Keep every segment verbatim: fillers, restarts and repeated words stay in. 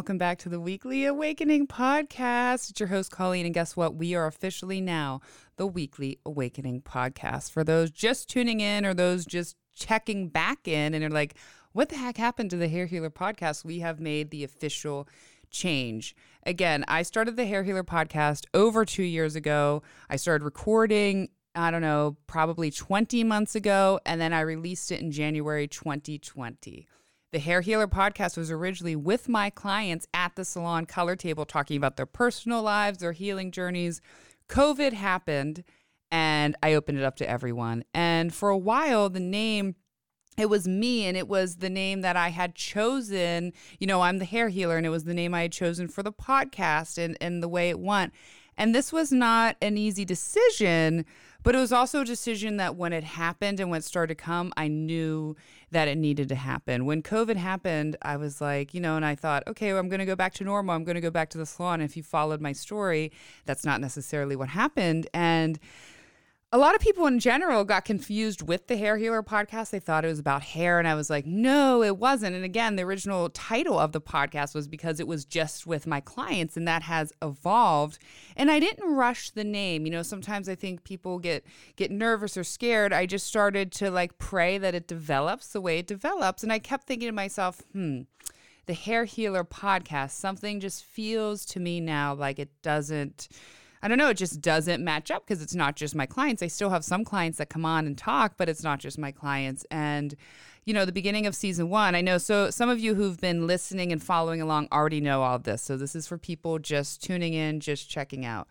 welcome back to the Weekly Awakening Podcast. It's your host, Colleen, and guess what? We are officially now the Weekly Awakening Podcast. For those just tuning in or those just checking back in and are like, what the heck happened to the Hair Healer Podcast? We have made the official change. Again, I started the Hair Healer Podcast over two years ago. I started recording, I don't know, probably twenty months ago, and then I released it in January twenty twenty. The Hair Healer Podcast was originally with my clients at the salon color table talking about their personal lives, their healing journeys. COVID happened, and I opened it up to everyone. And for a while, the name, it was me, and it was the name that I had chosen. You know, I'm the hair healer, and it was the name I had chosen for the podcast and, and the way it went. And this was not an easy decision, but it was also a decision that when it happened and when it started to come, I knew that it needed to happen. When COVID happened, I was like, you know, and I thought, okay, well, I'm going to go back to normal. I'm going to go back to the salon. If you followed my story, that's not necessarily what happened. And a lot of people in general got confused with the Hair Healer Podcast. They thought it was about hair, and I was like, no, it wasn't. And again, the original title of the podcast was because it was just with my clients, and that has evolved. And I didn't rush the name. You know, sometimes I think people get get nervous or scared. I just started to like pray that it develops the way it develops. And I kept thinking to myself, hmm, the Hair Healer Podcast, something just feels to me now like it doesn't, I don't know, it just doesn't match up because it's not just my clients. I still have some clients that come on and talk, but it's not just my clients. And, you know, the beginning of season one, I know, so some of you who've been listening and following along already know all this. So this is for people just tuning in, just checking out.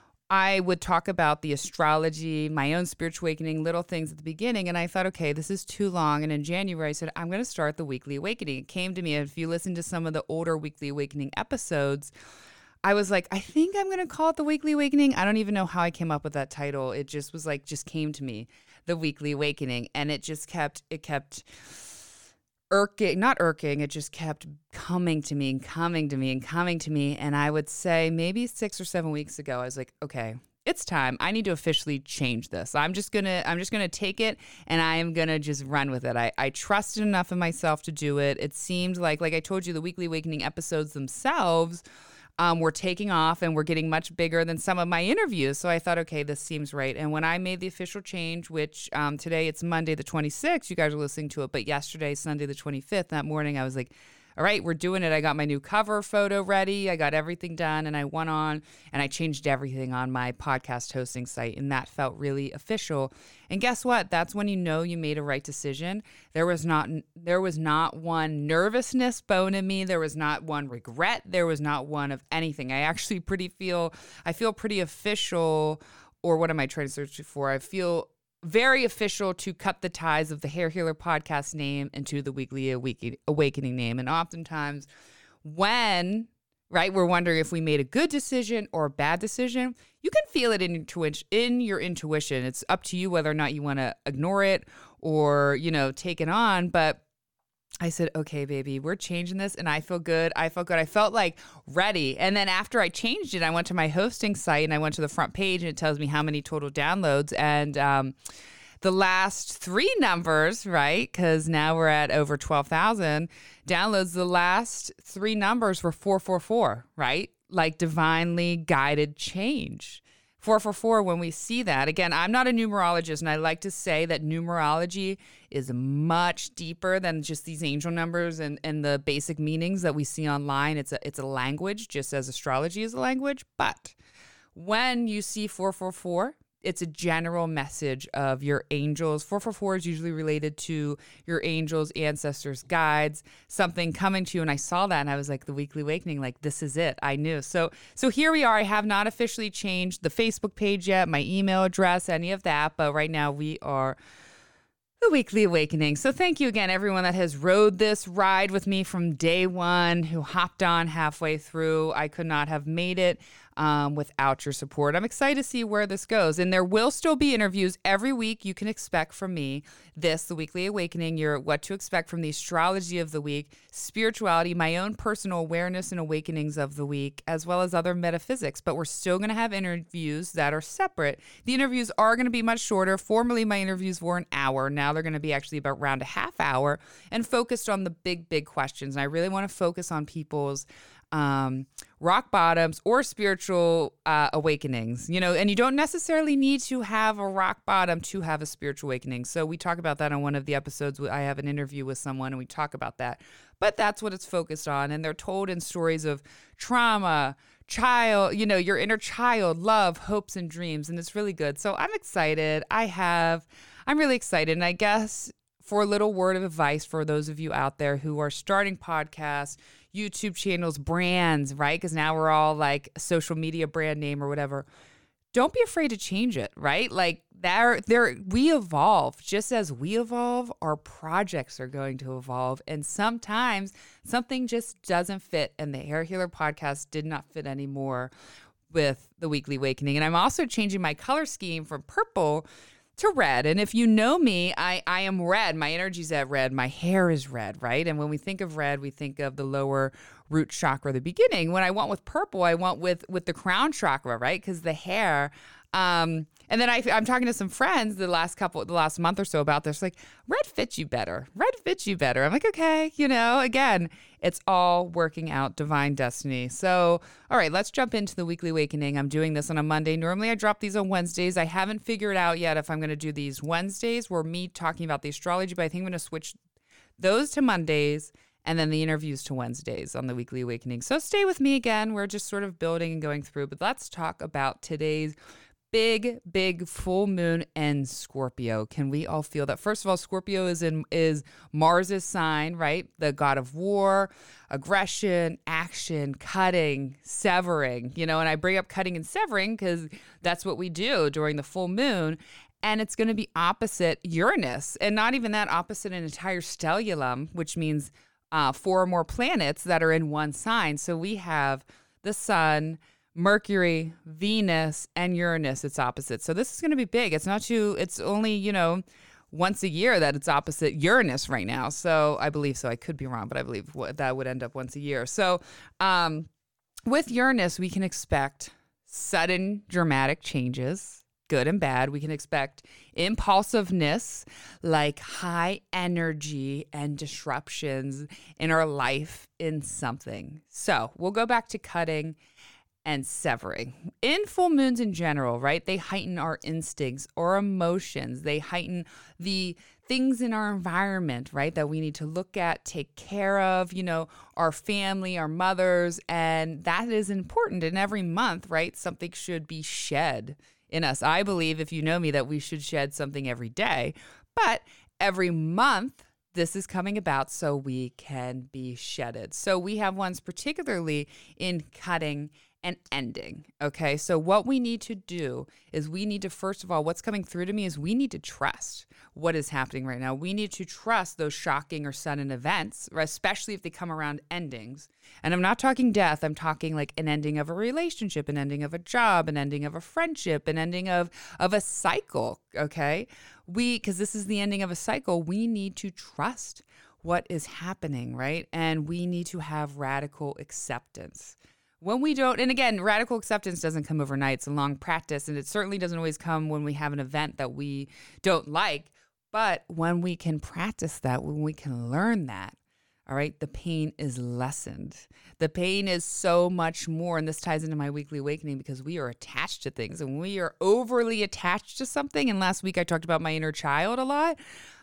I would talk about the astrology, my own spiritual awakening, little things at the beginning. And I thought, okay, this is too long. And in January, I said, I'm going to start the Weekly Awakening. It came to me. If you listen to some of the older Weekly Awakening episodes, I was like, I think I'm going to call it the Weekly Awakening. I don't even know how I came up with that title. It just was like, just came to me, the Weekly Awakening. And it just kept, it kept irking, not irking, it just kept coming to me and coming to me and coming to me. And I would say maybe six or seven weeks ago, I was like, okay, it's time. I need to officially change this. I'm just going to, I'm just going to take it and I am going to just run with it. I, I trusted enough in myself to do it. It seemed like, like I told you, the Weekly Awakening episodes themselves Um, we're taking off and we're getting much bigger than some of my interviews. So I thought, okay, this seems right. And when I made the official change, which um, today it's Monday the twenty-sixth, you guys are listening to it, but yesterday, Sunday the twenty-fifth, that morning, I was like, all right, we're doing it. I got my new cover photo ready. I got everything done, and I went on and I changed everything on my podcast hosting site, and that felt really official. And guess what? That's when you know you made a right decision. There was not there was not one nervousness bone in me. There was not one regret. There was not one of anything. I actually pretty feel I feel pretty official, or what am I trying to search for? I feel very official to cut the ties of the Hair Healer Podcast name into the Weekly Awakening name. And oftentimes when, right, we're wondering if we made a good decision or a bad decision, you can feel it in your, intu- in your intuition. It's up to you whether or not you want to ignore it or, you know, take it on. But I said, okay, baby, we're changing this. And I feel good. I felt good. I felt like ready. And then after I changed it, I went to my hosting site and I went to the front page and it tells me how many total downloads. And um, the last three numbers, right, because now we're at over twelve thousand downloads, the last three numbers were four four four, right? Like divinely guided change. four four four, when we see that, again, I'm not a numerologist, and I like to say that numerology is much deeper than just these angel numbers and, and the basic meanings that we see online. It's a, it's a language, just as astrology is a language. But when you see four four four, it's a general message of your angels. four four four is usually related to your angels, ancestors, guides, something coming to you. And I saw that and I was like, the Weekly Awakening, like, this is it. I knew. So so here we are. I have not officially changed the Facebook page yet, my email address, any of that. But right now we are the Weekly Awakening. So thank you again, everyone that has rode this ride with me from day one, who hopped on halfway through. I could not have made it um, without your support. I'm excited to see where this goes. And there will still be interviews every week. You can expect from me this, the Weekly Awakening, your what to expect from the astrology of the week, spirituality, my own personal awareness and awakenings of the week, as well as other metaphysics. But we're still going to have interviews that are separate. The interviews are going to be much shorter. Formerly, my interviews were an hour. Now they're going to be actually about around a half hour and focused on the big, big questions. And I really want to focus on people's um, rock bottoms or spiritual uh, awakenings, you know, and you don't necessarily need to have a rock bottom to have a spiritual awakening. So we talk about that on one of the episodes. I have an interview with someone and we talk about that, but that's what it's focused on. And they're told in stories of trauma, child, you know, your inner child, love, hopes, and dreams. And it's really good. So I'm excited. I have, I'm really excited. And I guess for a little word of advice for those of you out there who are starting podcasts, YouTube channels, brands, right? Because now we're all like social media brand name or whatever. Don't be afraid to change it, right? Like there, there, we evolve. Just as we evolve, our projects are going to evolve. And sometimes something just doesn't fit. And the Hair Healer podcast did not fit anymore with the Weekly Awakening. And I'm also changing my color scheme from purple to red. And if you know me, I, I am red. My energy's at red. My hair is red, right? And when we think of red, we think of the lower root chakra, the beginning. When I want with purple, I want with with the crown chakra, right? Because the hair. Um, and then I, I'm talking to some friends the last couple, the last month or so about this. Like, red fits you better. Red fits you better. I'm like, okay, you know, again, it's all working out divine destiny. So, all right, let's jump into the Weekly Awakening. I'm doing this on a Monday. Normally I drop these on Wednesdays. I haven't figured out yet if I'm going to do these Wednesdays where me talking about the astrology, but I think I'm going to switch those to Mondays and then the interviews to Wednesdays on the Weekly Awakening. So stay with me again. We're just sort of building and going through, but let's talk about today's big, big full moon in Scorpio. Can we all feel that? First of all, Scorpio is in is Mars's sign, right? The god of war, aggression, action, cutting, severing, you know, and I bring up cutting and severing because that's what we do during the full moon. And it's going to be opposite Uranus, and not even that, opposite an entire stellium, which means uh, four or more planets that are in one sign. So we have the sun, Mercury, Venus, and Uranus. It's opposite. So this is going to be big. It's not too, it's only, you know, once a year that it's opposite Uranus right now. So I believe so. I could be wrong, but I believe that would end up once a year. So um, with Uranus, we can expect sudden dramatic changes, good and bad. We can expect impulsiveness, like high energy and disruptions in our life in something. So we'll go back to cutting and severing. In full moons in general, right, they heighten our instincts or emotions. They heighten the things in our environment, right, that we need to look at, take care of, you know, our family, our mothers, and that is important. And every month, right, something should be shed in us. I believe, if you know me, that we should shed something every day, but every month, this is coming about so we can be shedded. So we have ones particularly in cutting and ending. Okay. So what we need to do is we need to, first of all, what's coming through to me is we need to trust what is happening right now. We need to trust those shocking or sudden events, especially if they come around endings. And I'm not talking death. I'm talking like an ending of a relationship, an ending of a job, an ending of a friendship, an ending of, of a cycle. Okay. We, because this is the ending of a cycle, we need to trust what is happening, right? And we need to have radical acceptance. When we don't, and again, radical acceptance doesn't come overnight. It's a long practice, and it certainly doesn't always come when we have an event that we don't like. But when we can practice that, when we can learn that, all right, the pain is lessened. The pain is so much more, and this ties into my Weekly Awakening because we are attached to things, and we are overly attached to something. And last week I talked about my inner child a lot.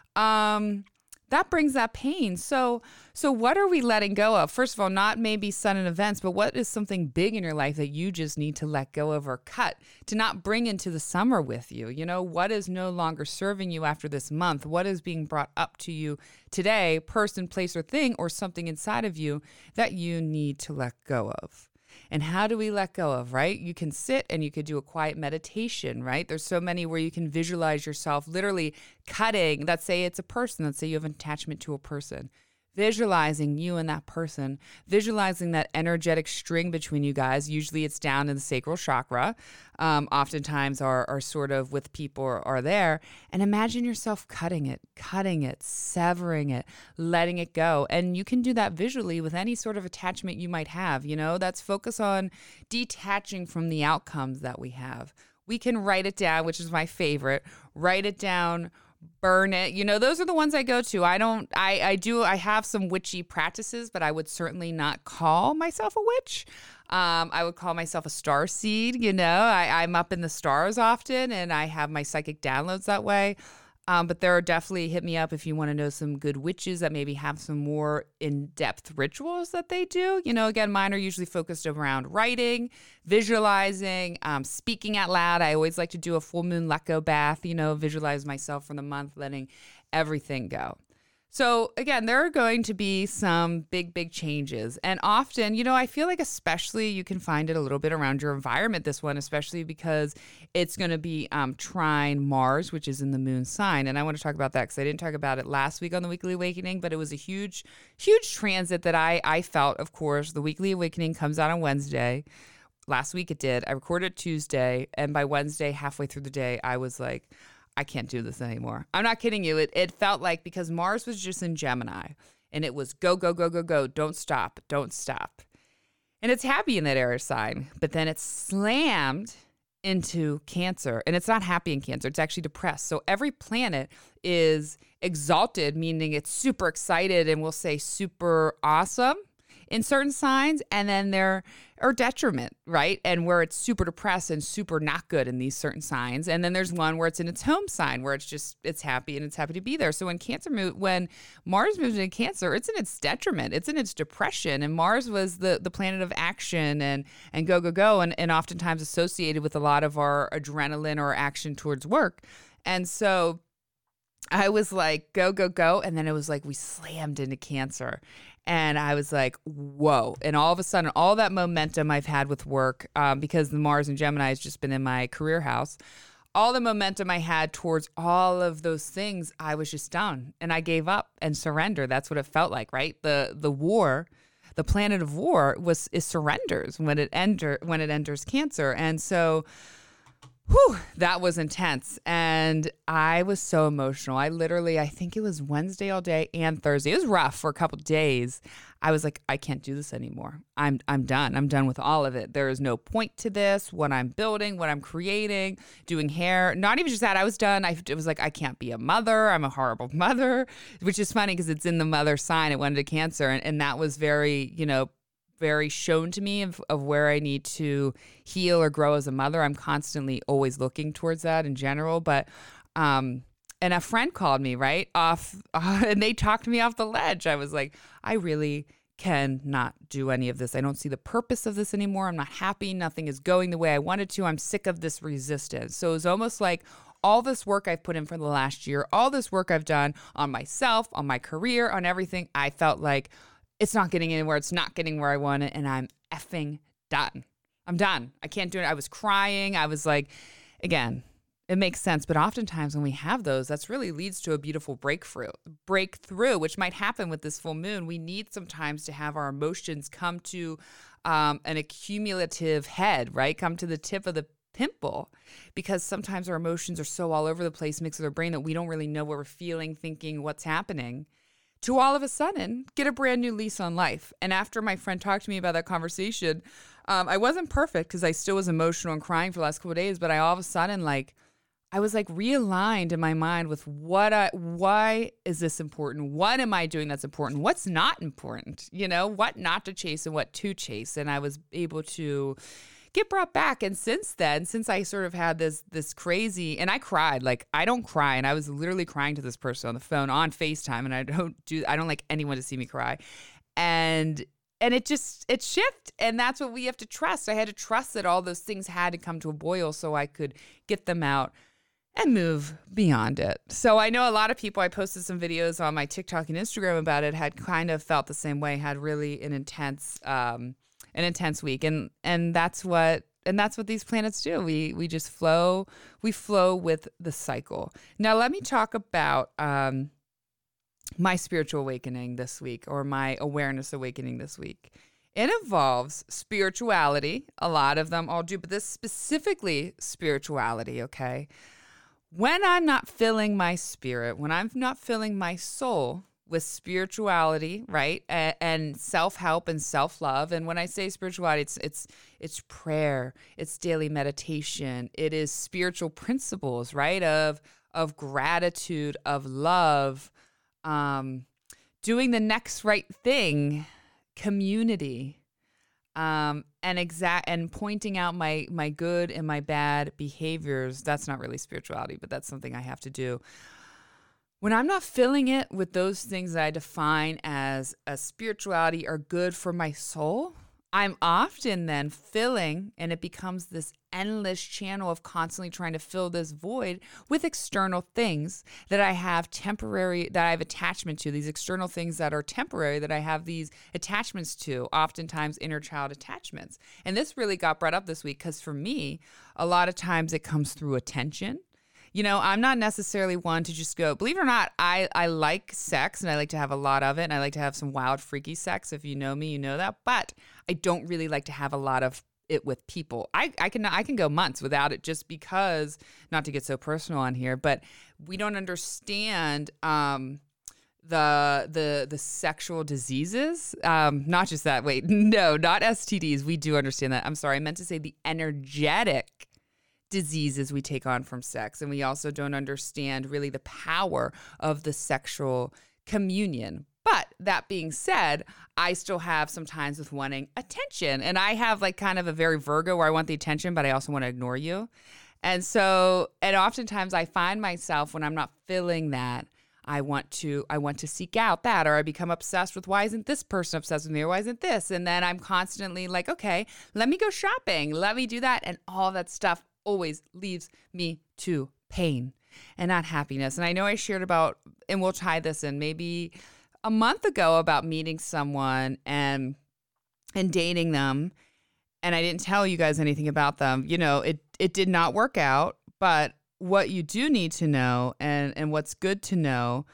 Um, that brings that pain. So, so what are we letting go of? First of all, not maybe sudden events, but what is something big in your life that you just need to let go of or cut to not bring into the summer with you? You know, what is no longer serving you after this month? What is being brought up to you today, person, place, or thing, or something inside of you that you need to let go of? And how do we let go of, right? You can sit and you could do a quiet meditation, right? There's so many where you can visualize yourself literally cutting. Let's say it's a person. Let's say you have an attachment to a person. Visualizing you and that person, visualizing that energetic string between you guys. Usually it's down in the sacral chakra. Um, oftentimes are, are sort of with people are, are there. And imagine yourself cutting it, cutting it, severing it, letting it go. And you can do that visually with any sort of attachment you might have. You know, that's focus on detaching from the outcomes that we have. We can write it down, which is my favorite. Write it down. burn it. You know, those are the ones I go to. I don't, I, I do, I have some witchy practices, but I would certainly not call myself a witch. Um, I would call myself a star seed. You know, I, I'm up in the stars often and I have my psychic downloads that way. Um, but there are definitely, hit me up if you want to know some good witches that maybe have some more in-depth rituals that they do. You know, again, mine are usually focused around writing, visualizing, um, speaking out loud. I always like to do a full moon let go bath, you know, visualize myself for the month, letting everything go. So again, there are going to be some big, big changes. And often, you know, I feel like especially you can find it a little bit around your environment, this one, especially because it's going to be um, trine Mars, which is in the moon sign. And I want to talk about that because I didn't talk about it last week on the Weekly Awakening, but it was a huge, huge transit that I, I felt, of course. The Weekly Awakening comes out on Wednesday. Last week it did. I recorded Tuesday. And by Wednesday, halfway through the day, I was like, I can't do this anymore. I'm not kidding you. It it felt like because Mars was just in Gemini and it was go, go, go, go, go. Don't stop. Don't stop. And it's happy in that air sign, but then it's slammed into Cancer and it's not happy in Cancer. It's actually depressed. So every planet is exalted, meaning it's super excited and we'll say super awesome in certain signs, and then there are detriment, right? And where it's super depressed and super not good in these certain signs. And then there's one where it's in its home sign, where it's just, it's happy and it's happy to be there. So when Cancer move, when Mars moves into Cancer, it's in its detriment, it's in its depression. And Mars was the the planet of action and and go, go, go, and, and oftentimes associated with a lot of our adrenaline or action towards work. And so I was like, go, go, go. And then it was like we slammed into Cancer. And I was like, whoa. And all of a sudden, all that momentum I've had with work, um, because the Mars and Gemini has just been in my career house, all the momentum I had towards all of those things, I was just done. And I gave up and surrendered. That's what it felt like, right? The the war, the planet of war was is surrenders when it enter when it enters Cancer. And so whew, that was intense. And I was so emotional. I literally, I think it was Wednesday all day and Thursday. It was rough for a couple of days. I was like, I can't do this anymore. I'm I'm done. I'm done with all of it. There is no point to this, what I'm building, what I'm creating, doing hair. Not even just that. I was done. I it was like, I can't be a mother. I'm a horrible mother, which is funny because it's in the mother sign. It went into Cancer. And, and that was very, you know, very shown to me of, of where I need to heal or grow as a mother. I'm constantly always looking towards that in general. But, um, and a friend called me right off uh, and they talked me off the ledge. I was like, I really cannot do any of this. I don't see the purpose of this anymore. I'm not happy. Nothing is going the way I wanted to. I'm sick of this resistance. So it was almost like all this work I've put in for the last year, all this work I've done on myself, on my career, on everything. I felt like, it's not getting anywhere. It's not getting where I want it. And I'm effing done. I'm done. I can't do it. I was crying. I was like, again, it makes sense. But oftentimes when we have those, that's really leads to a beautiful breakthrough, breakthrough, which might happen with this full moon. We need sometimes to have our emotions come to um, an accumulative head, right? Come to the tip of the pimple, because sometimes our emotions are so all over the place, mixed with our brain, that we don't really know what we're feeling, thinking, what's happening, to all of a sudden get a brand new lease on life. And after my friend talked to me about that conversation, um, I wasn't perfect because I still was emotional and crying for the last couple of days, but I all of a sudden, like, I was like realigned in my mind with what I, why is this important? What am I doing that's important? What's not important? You know, what not to chase and what to chase. And I was able to get brought back. And since then, since I sort of had this this crazy, and I cried, like I don't cry, and I was literally crying to this person on the phone on FaceTime, and I don't do I don't like anyone to see me cry. And and it just it shifted, and that's what we have to trust. I had to trust that all those things had to come to a boil so I could get them out and move beyond it. So I know a lot of people, I posted some videos on my TikTok and Instagram about it, had kind of felt the same way, had really an intense um an intense week. And and that's what and that's what these planets do. We we just flow, we flow with the cycle. Now let me talk about um my spiritual awakening this week, or my awareness awakening this week. It involves spirituality. A lot of them all do, but this specifically spirituality, okay? When I'm not filling my spirit, when I'm not filling my soul with spirituality, right, and, and self-help and self-love. And when I say spirituality, it's it's it's prayer, it's daily meditation, it is spiritual principles, right, of of gratitude, of love, um, doing the next right thing, community, um, and exact and pointing out my my good and my bad behaviors. That's not really spirituality, but that's something I have to do. When I'm not filling it with those things that I define as a spirituality or good for my soul, I'm often then filling, and it becomes this endless channel of constantly trying to fill this void with external things that I have temporary, that I have attachment to, these external things that are temporary, that I have these attachments to, oftentimes inner child attachments. And this really got brought up this week because for me, a lot of times it comes through attention. You know, I'm not necessarily one to just go, believe it or not, I, I like sex and I like to have a lot of it. And I like to have some wild, freaky sex. If you know me, you know that. But I don't really like to have a lot of it with people. I, I can I can go months without it just because, not to get so personal on here, but we don't understand um, the the the sexual diseases. Um, not just that. Wait, no, not S T Ds. We do understand that. I'm sorry. I meant to say the energetic diseases we take on from sex. And we also don't understand really the power of the sexual communion. But that being said, I still have sometimes with wanting attention. And I have like kind of a very Virgo where I want the attention, but I also want to ignore you. And so, and oftentimes I find myself when I'm not feeling that, I want to, I want to seek out that, or I become obsessed with why isn't this person obsessed with me, or why isn't this? And then I'm constantly like, okay, let me go shopping. Let me do that. And all that stuff always leaves me to pain and not happiness. And I know I shared about, and we'll tie this in, maybe a month ago about meeting someone and and dating them. And I didn't tell you guys anything about them. You know, it it did not work out. But what you do need to know, and, and what's good to know,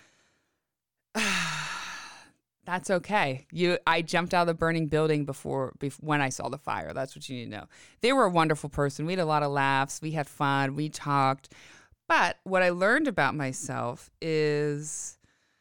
that's okay. You, I jumped out of the burning building before, before when I saw the fire. That's what you need to know. They were a wonderful person. We had a lot of laughs. We had fun. We talked. But what I learned about myself is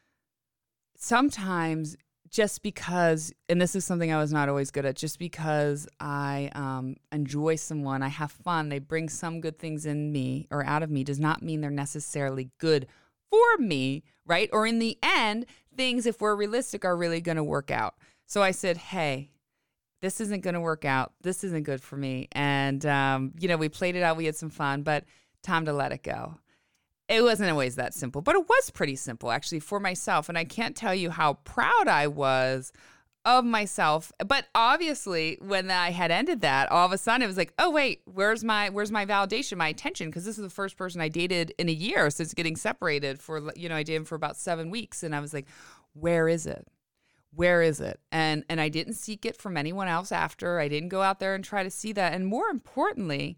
sometimes just because, and this is something I was not always good at, just because I um, enjoy someone, I have fun, they bring some good things in me or out of me, does not mean they're necessarily good for me, right? Or in the end, things, if we're realistic, are really going to work out. So I said, hey, this isn't going to work out. This isn't good for me. And, um, you know, we played it out. We had some fun, but time to let it go. It wasn't always that simple, but it was pretty simple actually for myself. And I can't tell you how proud I was of myself. But obviously when I had ended that, all of a sudden it was like, oh wait, where's my, where's my validation, my attention? Because this is the first person I dated in a year since getting separated for, you know, I dated him for about seven weeks. And I was like, where is it? Where is it? And, and I didn't seek it from anyone else after. I didn't go out there and try to see that. And more importantly,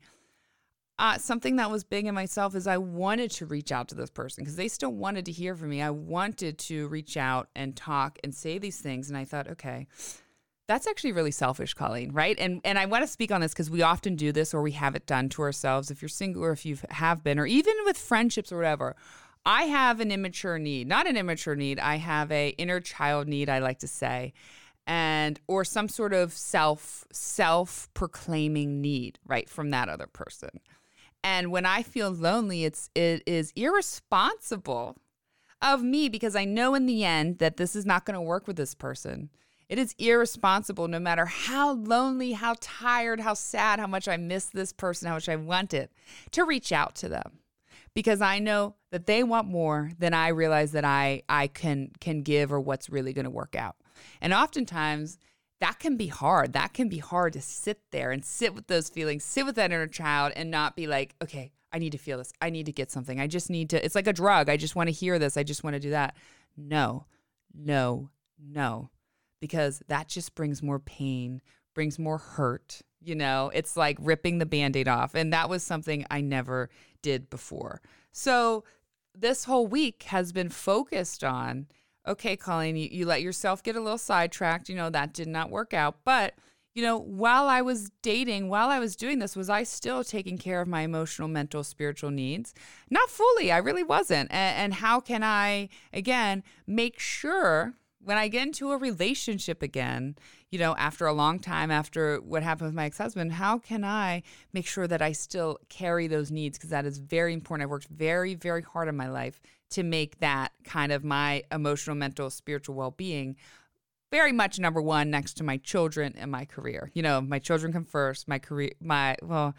Uh, something that was big in myself is I wanted to reach out to this person because they still wanted to hear from me. I wanted to reach out and talk and say these things. And I thought, okay, that's actually really selfish, Colleen, right? And and I want to speak on this because we often do this or we have it done to ourselves. If you're single or if you have been, or even with friendships or whatever, I have an immature need, not an immature need. I have a inner child need, I like to say, and or some sort of self, self-proclaiming need, right, from that other person. And when I feel lonely, it's it is irresponsible of me because I know in the end that this is not going to work with this person. It is irresponsible no matter how lonely, how tired, how sad, how much I miss this person, how much I want it, to reach out to them. Because I know that they want more than I realize that I I can can give or what's really going to work out. And oftentimes that can be hard. That can be hard to sit there and sit with those feelings, sit with that inner child and not be like, okay, I need to feel this. I need to get something. I just need to, it's like a drug. I just want to hear this. I just want to do that. No, no, no, because that just brings more pain, brings more hurt. You know, it's like ripping the Band-Aid off. And that was something I never did before. So this whole week has been focused on, okay, Colleen, you, you let yourself get a little sidetracked. You know, that did not work out. But, you know, while I was dating, while I was doing this, was I still taking care of my emotional, mental, spiritual needs? Not fully. I really wasn't. And, and how can I, again, make sure, when I get into a relationship again, you know, after a long time, after what happened with my ex-husband, how can I make sure that I still carry those needs? Because that is very important. I've worked very, very hard in my life to make that kind of my emotional, mental, spiritual well-being very much number one next to my children and my career. You know, my children come first, my career, my, well,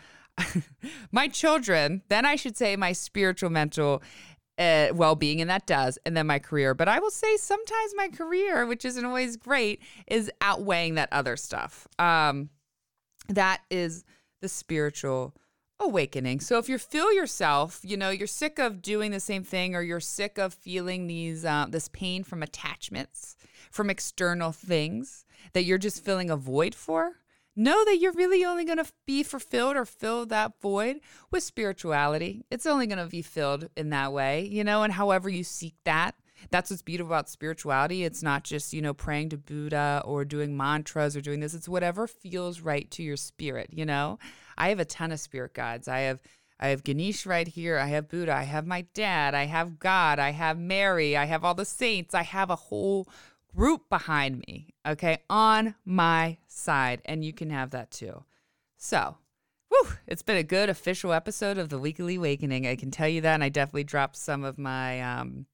my children, then I should say my spiritual, mental uh, well-being, and that does, and then my career. But I will say sometimes my career, which isn't always great, is outweighing that other stuff. Um, that is the spiritual awakening. So if you feel yourself, you know, you're sick of doing the same thing, or you're sick of feeling these uh, this pain from attachments, from external things that you're just filling a void for, know that you're really only going to be fulfilled or fill that void with spirituality. It's only going to be filled in that way, you know, and however you seek that. That's what's beautiful about spirituality. It's not just, you know, praying to Buddha or doing mantras or doing this. It's whatever feels right to your spirit, you know. I have a ton of spirit guides. I have I have Ganesh right here. I have Buddha. I have my dad. I have God. I have Mary. I have all the saints. I have a whole group behind me, okay, on my side, and you can have that too. So, whew, it's been a good official episode of the Weekly Awakening. I can tell you that, and I definitely dropped some of my, um,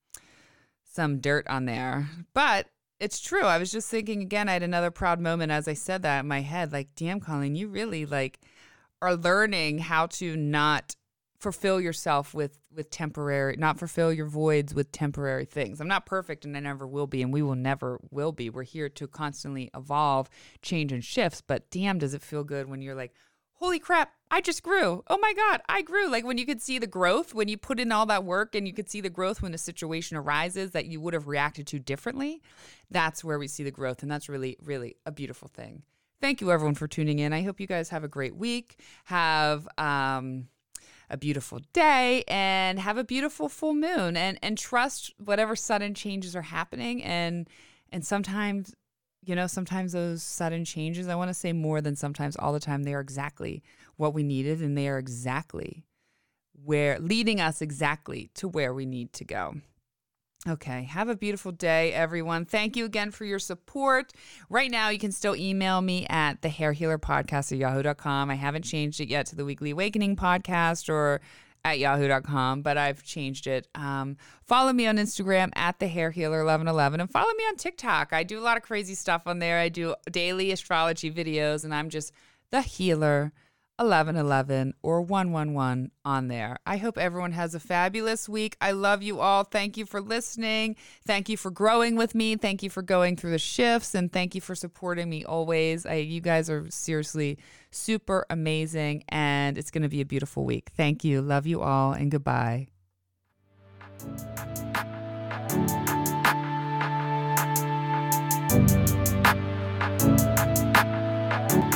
some dirt on there. But it's true. I was just thinking again, I had another proud moment as I said that in my head, like, damn, Colleen, you really, like, are learning how to not fulfill yourself with with temporary, not fulfill your voids with temporary things. I'm not perfect, and I never will be, and we will never will be. We're here to constantly evolve, change, and shifts. But damn, does it feel good when you're like, holy crap, I just grew. Oh my God, I grew. Like when you could see the growth, when you put in all that work and you could see the growth when a situation arises that you would have reacted to differently. That's where we see the growth, and that's really, really a beautiful thing. Thank you, everyone, for tuning in. I hope you guys have a great week. Have um. a beautiful day, and have a beautiful full moon, and and trust whatever sudden changes are happening. And and sometimes, you know, sometimes those sudden changes, I want to say more than sometimes, all the time, they are exactly what we needed, and they are exactly where leading us exactly to where we need to go. Okay, have a beautiful day, everyone. Thank you again for your support. Right now, you can still email me at the hair healer podcast at yahoo dot com. I haven't changed it yet to the Weekly Awakening podcast or at yahoo dot com, but I've changed it. Um, follow me on Instagram at the hair healer eleven eleven, and follow me on TikTok. I do a lot of crazy stuff on there. I do daily astrology videos, and I'm just the healer eleven eleven or one one one on there. I hope everyone has a fabulous week. I love you all. Thank you for listening. Thank you for growing with me. Thank you for going through the shifts, and thank you for supporting me always. I, you guys are seriously super amazing, and it's going to be a beautiful week. Thank you. Love you all, and goodbye.